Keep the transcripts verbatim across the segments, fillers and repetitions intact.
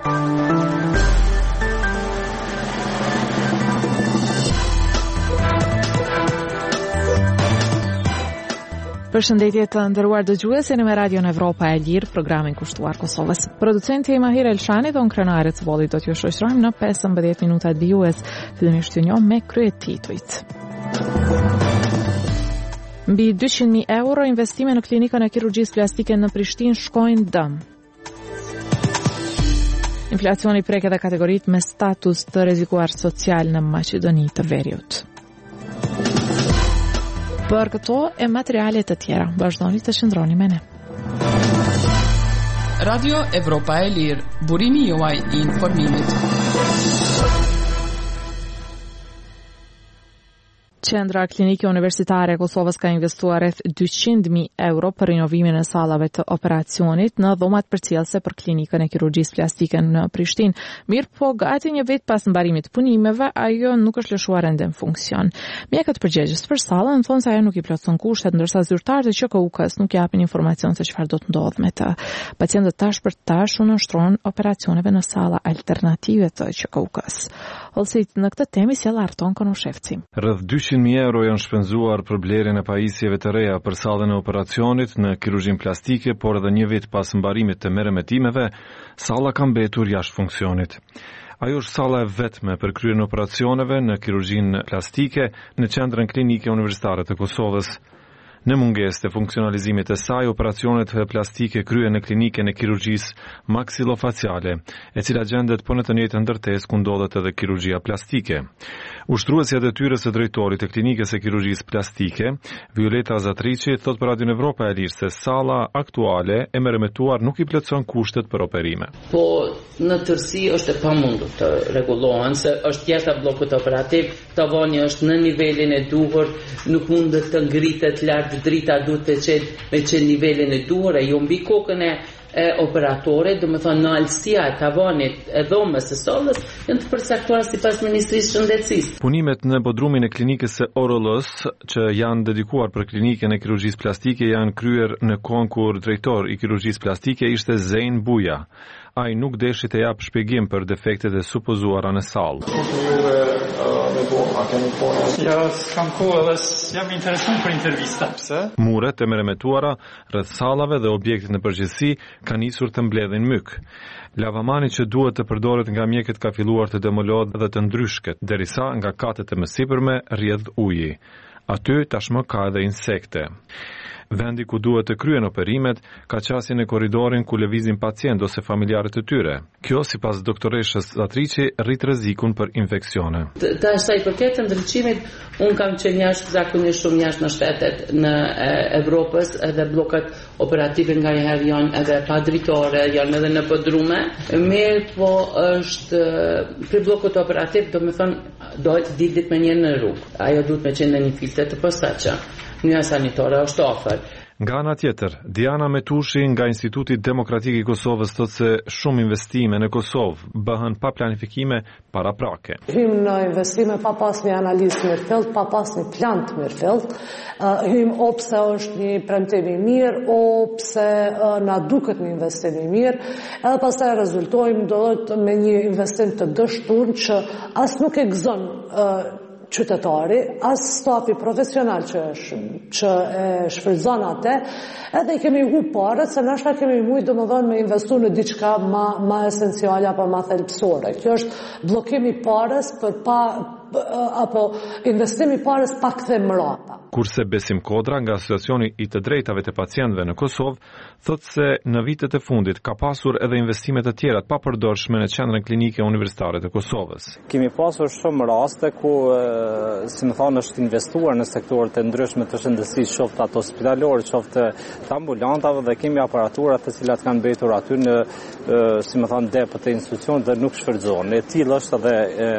Përshëndetje të nderuar dëgjues, jeni me Radio Evropa e Lirë, programin kushtuar Kosovës. Producenti i Mahir Elshani dhe unë krenare të volit do t'ju shoqërojmë në pesëmbëdhjetë minutat bijues, fillimisht ju njoh me kryet titujt. Mbi dyqind mijë euro investime në klinikën e kirurgjisë plastike në Prishtinë shkojnë dëm. Inflacioni prek edhe kategoritë me status të rrezikuar social në Maqedoni të Veriut. Për këto e materialet të tjera, vazhdoni të qëndroni me ne. Radio Evropa e Lirë, burimi juaj i informimit. Qendra Klinike Universitare e Kosovës ka investuar rreth dyqind mijë euro për rinovimin e sallave të operacionit në dhomat përcjellëse për klinikën e kirurgjisë plastike në Prishtinë. Mirë po, gati një vit pas mbarimit të punimeve, ajo nuk është lëshuar ende në funksion. Mjekët përgjegjës për sallën thonë se ajo nuk i plotson kushtet, ndërsa zyrtarët e Q K U K-s nuk japin informacion se çfarë do të ndodhë me të. Pacientët tash për tash u nënshtrohen operacioneve në salla alternative të Q K U K-s. Olsit, në këtë temë sjell Arton Konushevci. Rreth dyqind mijë euro janë shpenzuar për blerjen e pajisjeve të reja për sallën e operacionit në kirurgjinë plastike, por edhe një vit pas mbarimit të merremetimeve, salla ka mbetur jashtë funksionit. Ajo është salla e vetme për kryen operacioneve në kirurgjinë plastike në Qendrën Klinike Universitare të Kosovës. Në mungesë të funksionalizimit të saj, operacionet plastike kryen në klinikën e kirurgjisë maksilofaciale, e cila gjendet po në të njëjtën ndërtesë ku ndodhet edhe kirurgjia plastike. Ushtruesja e detyrës së drejtorit të klinikës së kirurgjisë plastike, Violeta Zatriçi, thot për Radio Evropa e Lirë se salla aktuale e merremetuar nuk i plotson kushtet për operime. Po në tërësi është e pamundur të rregullohen, se është jashtë bllokut operativ, tavani është në nivelin e duhur, nuk mundet të ngritet lart drita, duhet të qenë me qenë nivelin e duhur, e jo mbi kokën e e operatorit, do me thonë në alësia e tavanit e dhomës së sallës, janë të përcaktuara sipas Ministrisë së Shëndetësisë. Punimet në bodrumin e klinikës së O R L-s, që janë dedikuar për klinikën e kirurgjisë plastike, janë kryer në kohën kur drejtor i kirurgjisë plastike ishte Zein Buja. Ai nuk deshi të jap shpjegim për defektet e supozuara në sallë. Ja, s'kam kohë dhe jam interesuar për intervista. Pse? Muret e merremetuara rreth sallave dhe objektet në përgjithësi kanë nisur të mbledhin myk. Lavamani që duhet të përdoret nga mjekët ka filluar të demolohet dhe të ndryshket, derisa nga katet e mësipërme rrjedh uji. Aty tashmë ka edhe insekte. Vendi ku duhet të kryen operimet ka qasje në korridorin ku lëvizin pacient ose familjarët e tyre. Kjo, sipas doktoreshës Zatriçi, rrit rrezikun për infeksione. Tash sa i përket ndriçimit, un kam qenë jashtë zakonisht shumë jashtë në shtetet në Evropës, edhe bllokat operative nga njëherë janë edhe pa dritore, janë edhe në podrume. Mirë, po është për bllokut operativ, do me thonë, do të dilit me një në rrugë. Ajo duhet me qenë në një filtre të posaçëm. Një sanitore është ofër. Nga ana tjetër, Diana Metushi nga Instituti Demokratik i Kosovës thotë se shumë investime në Kosovë bëhen pa planifikime paraprake. Hym në investime pa pas një analizë mirëfillt, pa pas një plan të mirëfillt. Uh, hym o pse është një premtim i mirë, o pse uh, na duket një investim i mirë, edhe pastaj rezultojmë do të me një investim të dështuar që as nuk e gëzon uh, qytetari, as stafi profesional që, që e shfrytëzon atë, edhe i kemi hu parët, se nashta kemi mujtë domethënë me investu në diçka ma, ma esenciale apo ma thelbësore. Kjo është bllokimi parës për pa apo investimi parës pa kthem mbrapa. Kurse Besim Kodra nga Asociacioni i të drejtave të pacientëve në Kosovë thotë se në vitet e fundit ka pasur edhe investime të tjera të papërdorshme në Qendrën Klinike Universitare të Kosovës. Kemi pasur shumë raste ku, si më thonë, është investuar në sektorët e ndryshme të shëndetësisë, qoftë ato spitalore, qoftë të ambulantave, dhe kemi aparatura të cilat kanë mbetur aty në, si më thonë, depët e institucionit dhe nuk shfrytëzohen. E tillë është edhe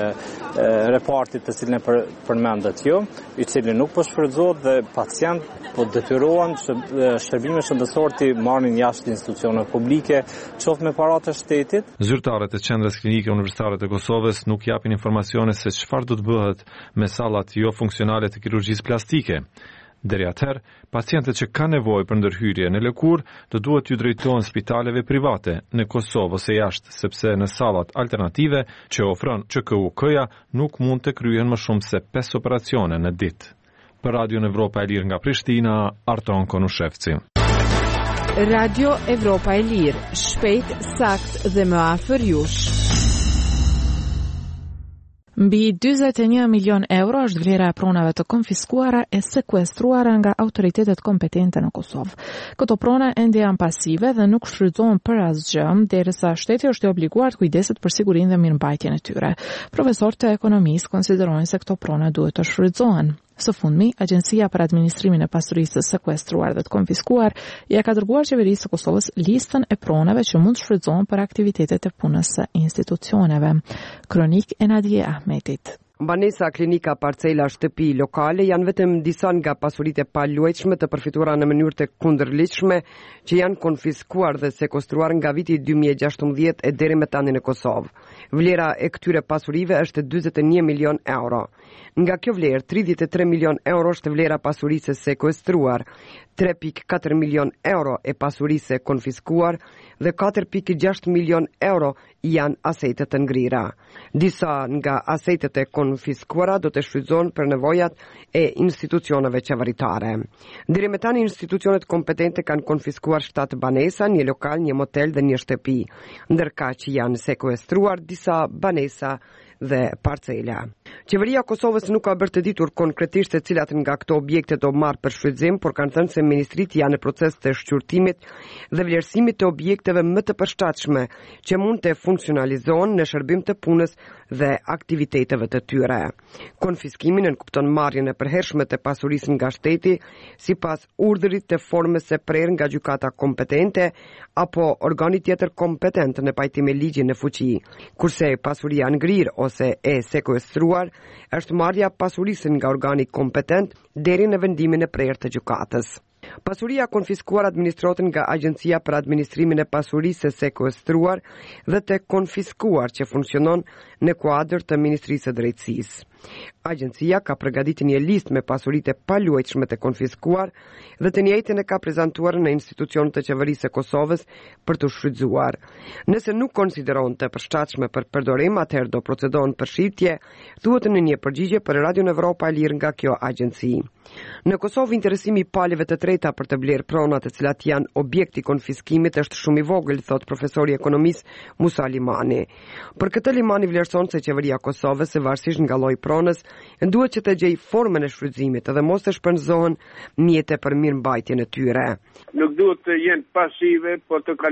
repartit të cilin e për, përmendet ju, i cili nuk po shfrytëzohet dhe pacient po detyrohen që shërbime shëndetësore të marrin jashtë institucioneve publike, qoftë me paratë të shtetit. Zyrtarët e Qendrës Klinike Universitare të Kosovës nuk japin informacione se çfarë do të bëhet me sallat jo funksionale të kirurgjisë plastike. Deri atëherë, pacientët që kanë nevojë për ndërhyrje në lëkurë do duhet t'ju drejtohen spitaleve private në Kosovë ose jashtë, sepse në sallat alternative që ofron Ç K U K-ja nuk mund të kryhen më shumë se pesë operacione në ditë. Për Radio Evropa e Lirë nga Prishtina, Arton Konushevci. Radio Evropa e Lirë, shpejt, sakt dhe më afër jush. Mbi dyzet e një milion euro është vlera e pronave të konfiskuara e sekuestruara nga autoritetet kompetente në Kosovë. Këto prona ende janë pasive dhe nuk shfrytëzohen për asgjë, derisa shteti është i obliguar të kujdeset për sigurinë dhe mirëmbajtjen e tyre. Profesorët e ekonomisë konsiderojnë se këto prona duhet të shfrytëzohen. Së fundmi, Agjencia për Administrimin e Pasurisë të Sekuestruar dhe të Konfiskuar ja ka dërguar qeverisë së Kosovës listën e pronave që mund të shfrytëzohen për aktivitetet e punës së institucioneve. Kronik e Nadje Ahmetit. Banesa, klinika, parcela, shtëpi, lokale janë vetëm disa nga pasuritë e paluajtshme të përfituara në mënyrë të kundërligjshme që janë konfiskuar dhe sekuestruar nga viti dy mijë e gjashtëmbëdhjetë e deri më tani në Kosovë. Vlera e këtyre pasurive është dyzet e një milion euro. Nga kjo vlerë, tridhjetë e tre milion euro është vlera pasurisë sekuestruar, tre pikë katër milion euro e pasurisë konfiskuar dhe katër pikë gjashtë milion euro janë asetet të ngrira. Disa nga asetet e konfiskuara do të shfrytëzohen për nevojat e institucioneve qeveritare. Deri më tani institucionet kompetente kanë konfiskuar shtatë banesa, një lokal, një motel dhe një shtëpi, ndërkaq që janë sekuestruar disa banesa dhe parcela. Qeveria e Kosovës nuk ka bërë të ditur konkretisht se cilat nga këto objekte do marrë për shfrytëzim, por kanë thënë se ministritë janë në proces të shqyrtimit dhe vlerësimit të objekteve më të përshtatshme që mund të funksionalizohen në shërbim të punës dhe aktiviteteve të tyre. Konfiskimin nënkupton marrjen e përhershme të pasurisë nga shteti sipas urdhrit të formës së prerë nga gjykata kompetente apo organi tjetër kompetent në pajtim me ligjin në fuqi, kurse pasuria ngrirë ose e sekuestruar është marrja pasurisë nga organi kompetent deri në vendimin e prerë të gjykatës. Pasuria konfiskuar administrohet nga Agjencia për Administrimin e Pasurisë së Sekuestruar dhe të Konfiskuar që funksionon në kuadër të Ministrisë së Drejtësisë. Agjencia ka përgatitur një listë me pasuritë e paluajtshme të konfiskuar dhe të njëjtën e ka prezantuar në institucionet të qeverisë së Kosovës për të shfrytzuar. Nëse nuk konsiderohen të përshtatshme për përdorim, atëherë do procedohen për shitje, thuhet në një përgjigje për Radio Evropa e Lirë nga kjo agjenci. Në Kosovë interesimi i palëve të treta për të blerë pronat të cilat janë objekti konfiskimit është shumë i vogël, thot profesori ekonomis Musa Limani. Për këtë Limani vlerëson se qeveria e Kosovës, se varësisht nga lloji pronës, duhet që të gjejë formën e shfrytëzimit dhe mos të shpenzohen mjete për mirëmbajtjen e tyre. Nuk duhet të jenë pasive, por të